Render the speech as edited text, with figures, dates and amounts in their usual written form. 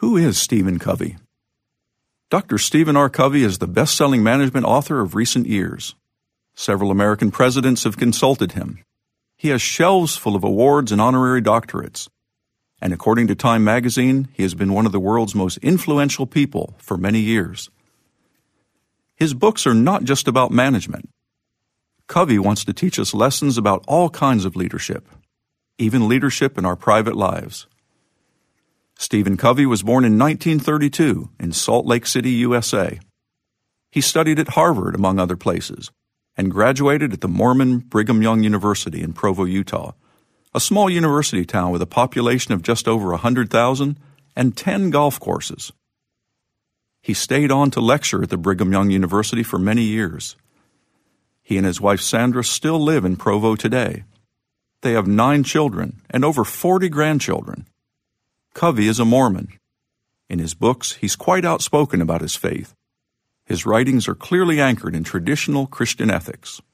Who is Stephen Covey? Dr. Stephen R. Covey is the best-selling management author of recent years. Several American presidents have consulted him. He has shelves full of awards and honorary doctorates. And according to Time magazine, he has been one of the world's most influential people for many years. His books are not just about management. Covey wants to teach us lessons about all kinds of leadership, even leadership in our private lives. Stephen Covey was born in 1932 in Salt Lake City, USA. He studied at Harvard, among other places, and graduated at the Mormon Brigham Young University in Provo, Utah, a small university town with a population of just over 100,000 and 10 golf courses. He stayed on to lecture at the Brigham Young University for many years. He and his wife Sandra still live in Provo today. They have 9 children and over 40 grandchildren. Covey is a Mormon. In his books, he's quite outspoken about his faith. His writings are clearly anchored in traditional Christian ethics.